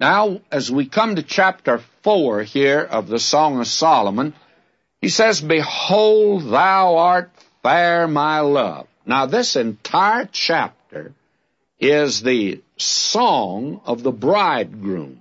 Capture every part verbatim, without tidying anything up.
Now, as we come to chapter four here of the Song of Solomon, he says, Behold, thou art fair, my love. Now, this entire chapter is the song of the bridegroom.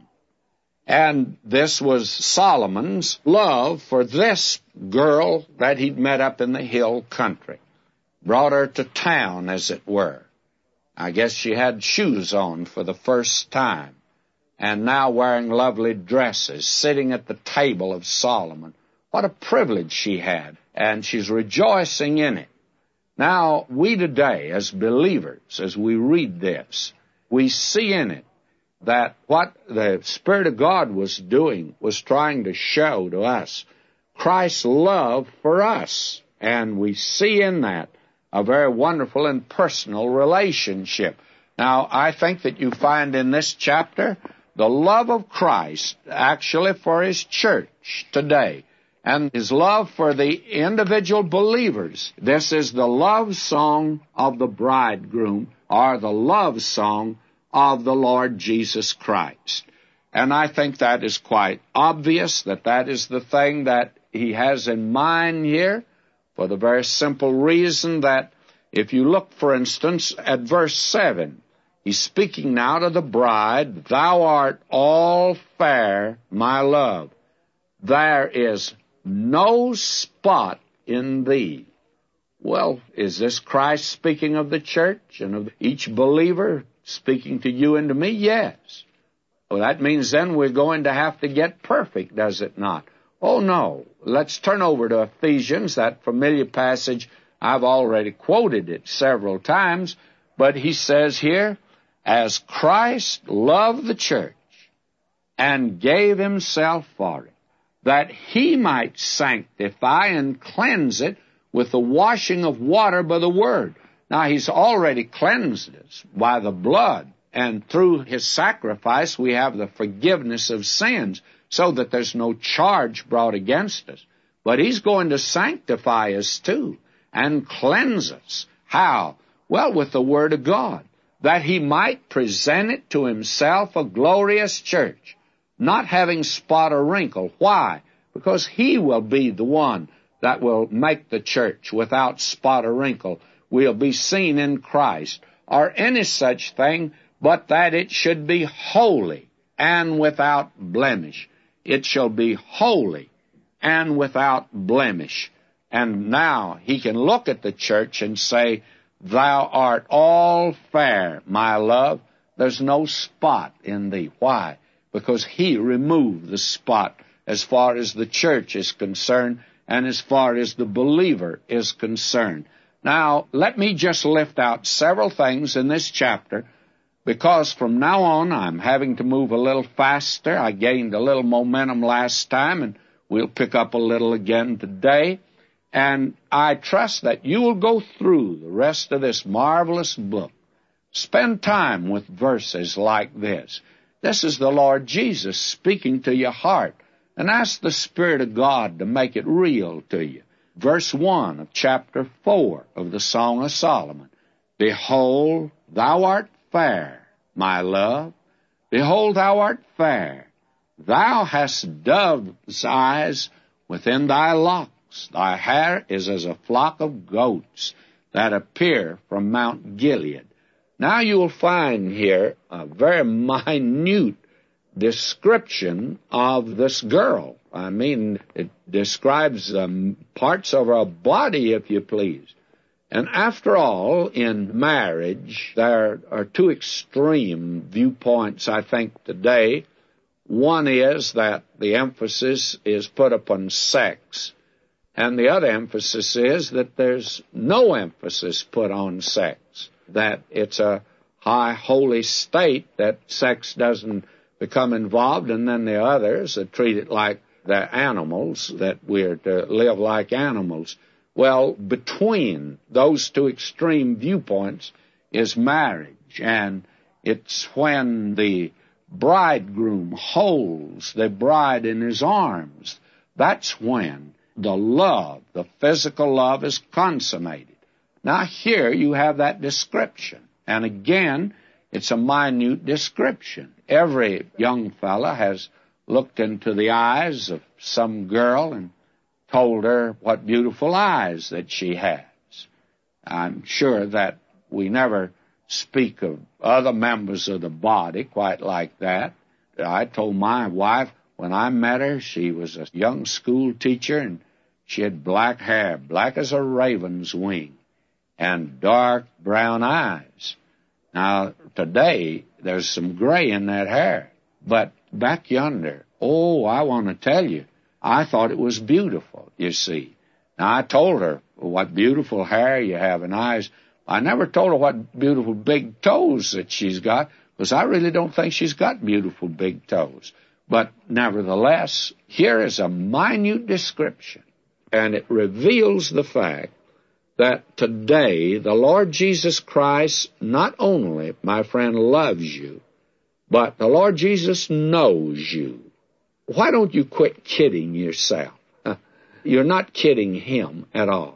And this was Solomon's love for this girl that he'd met up in the hill country. Brought her to town, as it were. I guess she had shoes on for the first time, and now wearing lovely dresses, sitting at the table of Solomon. What a privilege she had, and she's rejoicing in it. Now, we today, as believers, as we read this, we see in it that what the Spirit of God was doing was trying to show to us Christ's love for us, and we see in that a very wonderful and personal relationship. Now, I think that you find in this chapter the love of Christ actually for His church today, and His love for the individual believers. This is the love song of the bridegroom, or the love song of the Lord Jesus Christ. And I think that is quite obvious, that that is the thing that He has in mind here, for the very simple reason that if you look, for instance, at verse seven, He's speaking now to the bride, Thou art all fair, my love. There is no spot in thee. Well, is this Christ speaking of the church and of each believer, speaking to you and to me? Yes. Well, that means then we're going to have to get perfect, does it not? Oh, no. Let's turn over to Ephesians, that familiar passage. I've already quoted it several times, but he says here, As Christ loved the church and gave Himself for it, that He might sanctify and cleanse it with the washing of water by the Word. Now, He's already cleansed us by the blood, and through His sacrifice we have the forgiveness of sins, so that there's no charge brought against us. But He's going to sanctify us too, and cleanse us. How? Well, with the Word of God, that He might present it to Himself a glorious church, not having spot or wrinkle. Why? Because He will be the one that will make the church without spot or wrinkle. We'll be seen in Christ, or any such thing, but that it should be holy and without blemish. It shall be holy and without blemish. And now He can look at the church and say, Thou art all fair, my love. There's no spot in thee. Why? Because He removed the spot as far as the church is concerned and as far as the believer is concerned. Now, let me just lift out several things in this chapter, because from now on I'm having to move a little faster. I gained a little momentum last time, and we'll pick up a little again today. And I trust that you will go through the rest of this marvelous book. Spend time with verses like this. This is the Lord Jesus speaking to your heart, and ask the Spirit of God to make it real to you. Verse one of chapter four of the Song of Solomon. Behold, thou art fair, my love. Behold, thou art fair. Thou hast dove's eyes within thy locks. Thy hair is as a flock of goats that appear from Mount Gilead. Now you will find here a very minute description of this girl. I mean, it describes um, parts of her body, if you please. And after all, in marriage, there are two extreme viewpoints, I think, today. One is that the emphasis is put upon sex, and the other emphasis is that there's no emphasis put on sex, that it's a high, holy state, that sex doesn't become involved, and then the others are treated like they're animals, that we're to live like animals. Well, between those two extreme viewpoints is marriage, and it's when the bridegroom holds the bride in his arms, that's when the love, the physical love, is consummated. Now here you have that description, and again, it's a minute description. every young fella has looked into the eyes of some girl and told her what beautiful eyes that she has. I'm sure that we never speak of other members of the body quite like that. I told my wife when I met her, she was a young school teacher, and she had black hair, black as a raven's wing, and dark brown eyes. Now, today, there's some gray in that hair, but back yonder, oh, I want to tell you, I thought it was beautiful, you see. Now, I told her what beautiful hair you have and eyes. I never told her what beautiful big toes that she's got, because I really don't think she's got beautiful big toes. But nevertheless, here is a minute description, and it reveals the fact that today the Lord Jesus Christ not only, my friend, loves you, but the Lord Jesus knows you. Why don't you quit kidding yourself? You're not kidding Him at all.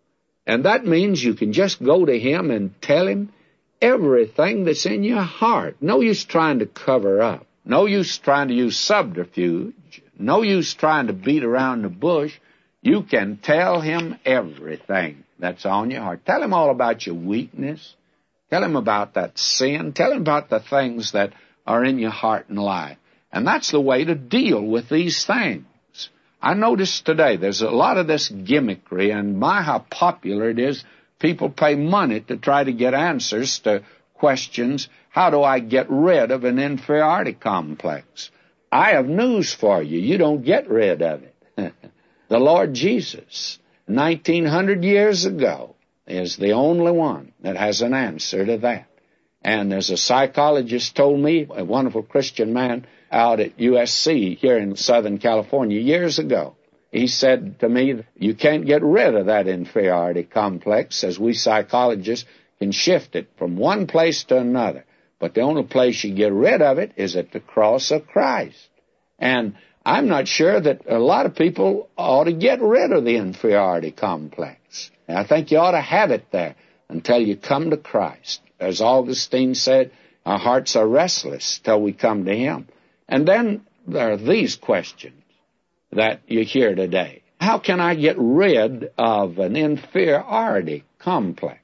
And that means you can just go to Him and tell Him everything that's in your heart. No use trying to cover up. No use trying to use subterfuge. No use trying to beat around the bush. You can tell Him everything that's on your heart. Tell Him all about your weakness. Tell Him about that sin. Tell Him about the things that are in your heart and life. And that's the way to deal with these things. I noticed today there's a lot of this gimmickry, and my, how popular it is. People pay money to try to get answers to questions. How do I get rid of an inferiority complex? I have news for you. You don't get rid of it. The Lord Jesus, nineteen hundred years ago, is the only one that has an answer to that. And as a psychologist told me, a wonderful Christian man out at U S C here in Southern California years ago, he said to me, you can't get rid of that inferiority complex, as we psychologists can shift it from one place to another. But the only place you get rid of it is at the cross of Christ. And I'm not sure that a lot of people ought to get rid of the inferiority complex. And I think you ought to have it there until you come to Christ. As Augustine said, our hearts are restless till we come to Him. And then there are these questions that you hear today. How can I get rid of an inferiority complex?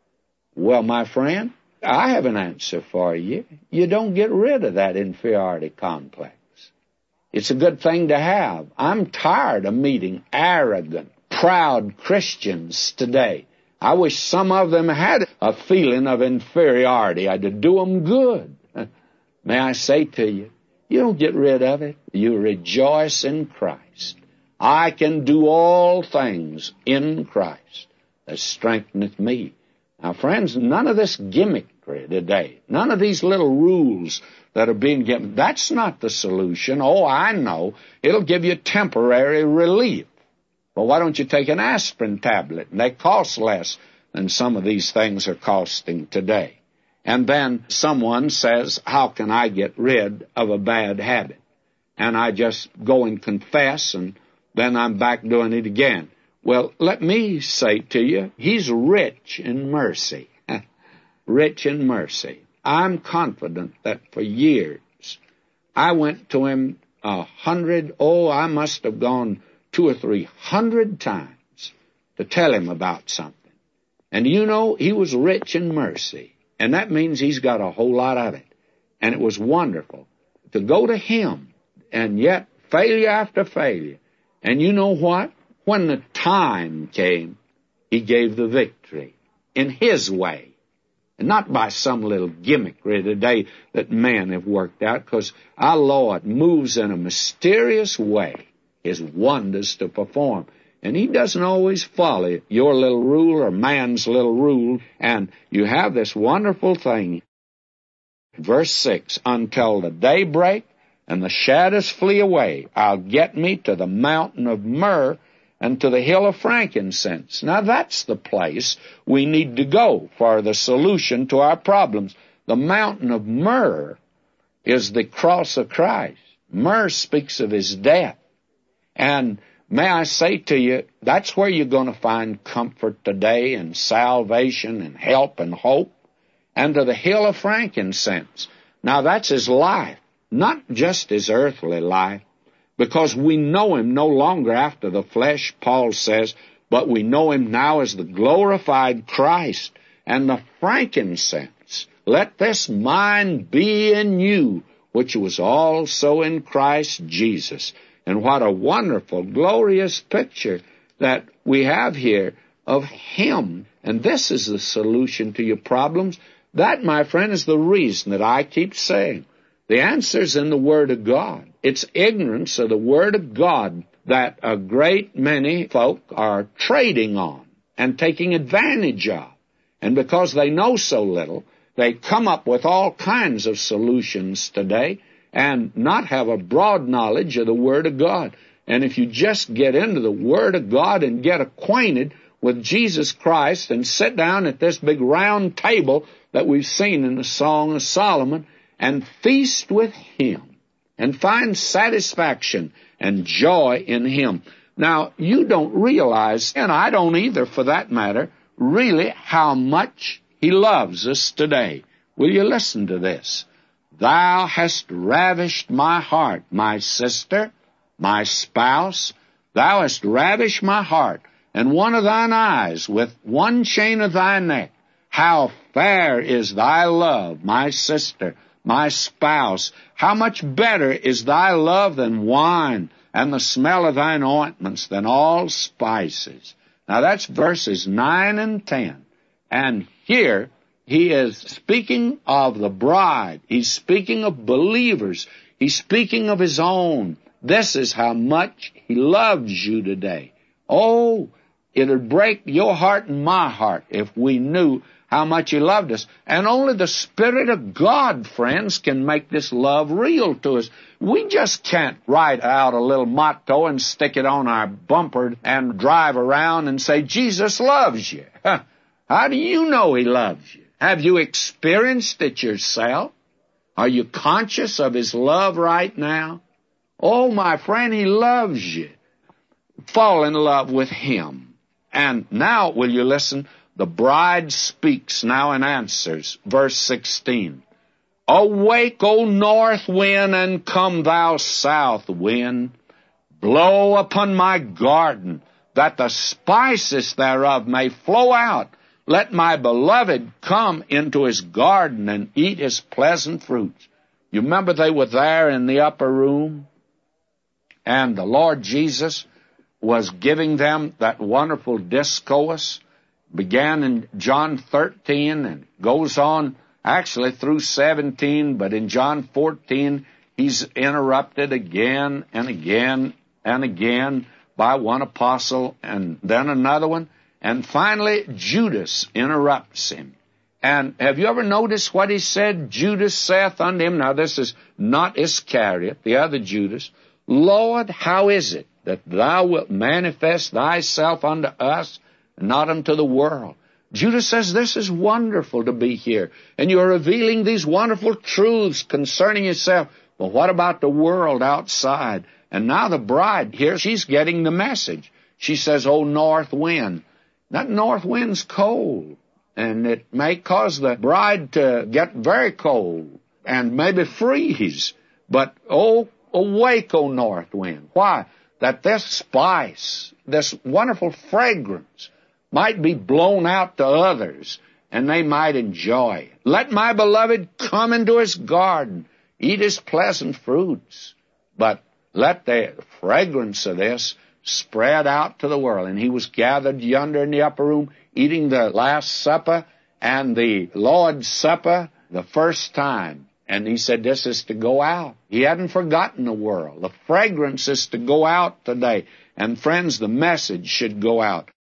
Well, my friend, I have an answer for you. You don't get rid of that inferiority complex. It's a good thing to have. I'm tired of meeting arrogant, proud Christians today. I wish some of them had a feeling of inferiority. I'd do them good. May I say to you, you don't get rid of it. You rejoice in Christ. I can do all things in Christ that strengtheneth me. Now, friends, none of this gimmickry today, none of these little rules that are being given, that's not the solution. Oh, I know. It'll give you temporary relief. Well, why don't you take an aspirin tablet? And they cost less than some of these things are costing today. And then someone says, how can I get rid of a bad habit? And I just go and confess, and then I'm back doing it again. Well, let me say to you, He's rich in mercy. Rich in mercy. I'm confident that for years I went to Him a hundred, oh, I must have gone two or three hundred times to tell Him about something. And you know, He was rich in mercy. And that means He's got a whole lot of it. And it was wonderful to go to Him, and yet failure after failure. And you know what? When the time came, He gave the victory in His way. And not by some little gimmickry today that men have worked out, because our Lord moves in a mysterious way His wonders to perform. And He doesn't always follow your little rule or man's little rule. And you have this wonderful thing. Verse six, until the day break and the shadows flee away, I'll get me to the mountain of myrrh and to the hill of frankincense. Now that's the place we need to go for the solution to our problems. The mountain of myrrh is the cross of Christ. Myrrh speaks of His death. And may I say to you, that's where you're going to find comfort today and salvation and help and hope. And to the hill of frankincense. Now that's His life. not just his earthly life, because we know him no longer after the flesh, Paul says, but we know him now as the glorified Christ and the frankincense. Let this mind be in you, which was also in Christ Jesus. And what a wonderful, glorious picture that we have here of him. And this is the solution to your problems. That, my friend, is the reason that I keep saying the answer's in the Word of God. It's ignorance of the Word of God that a great many folk are trading on and taking advantage of. And because they know so little, they come up with all kinds of solutions today and not have a broad knowledge of the Word of God. And if you just get into the Word of God and get acquainted with Jesus Christ and sit down at this big round table that we've seen in the Song of Solomon and feast with him and find satisfaction and joy in him. Now, you don't realize, and I don't either for that matter, really how much he loves us today. Will you listen to this? Thou hast ravished my heart, my sister, my spouse. Thou hast ravished my heart, and one of thine eyes with one chain of thy neck. How fair is thy love, my sister, my spouse. How much better is thy love than wine, and the smell of thine ointments than all spices. Now that's verses nine and ten. And here he is speaking of the bride. He's speaking of believers. He's speaking of his own. This is how much he loves you today. Oh, it would break your heart and my heart if we knew how much he loved us. And only the Spirit of God, friends, can make this love real to us. We just can't write out a little motto and stick it on our bumper and drive around and say, Jesus loves you. How do you know he loves you? Have you experienced it yourself? Are you conscious of his love right now? Oh, my friend, he loves you. Fall in love with him. And now, will you listen? The bride speaks now and answers. Verse sixteen. Awake, O north wind, and come thou south wind. Blow upon my garden, that the spices thereof may flow out. Let my beloved come into his garden and eat his pleasant fruits. You remember they were there in the upper room, and the Lord Jesus was giving them that wonderful discourse. Began in John thirteen and goes on actually through seventeen, but in John fourteen he's interrupted again and again and again by one apostle and then another one, and finally Judas interrupts him. And have you ever noticed what he said? Judas saith unto him, now this is not Iscariot, the other Judas, Lord, how is it that thou wilt manifest thyself unto us, not unto the world? Judas says, this is wonderful to be here, and you're revealing these wonderful truths concerning yourself. Well, what about the world outside? And now the bride here, she's getting the message. She says, oh, north wind. That north wind's cold, and it may cause the bride to get very cold and maybe freeze. But, oh, awake, O north wind. Why? That this spice, this wonderful fragrance, might be blown out to others, and they might enjoy it. Let my beloved come into his garden, eat his pleasant fruits, but let the fragrance of this spread out to the world. And he was gathered yonder in the upper room, eating the Last Supper and the Lord's Supper the first time. And he said, this is to go out. He hadn't forgotten the world. The fragrance is to go out today. And friends, the message should go out.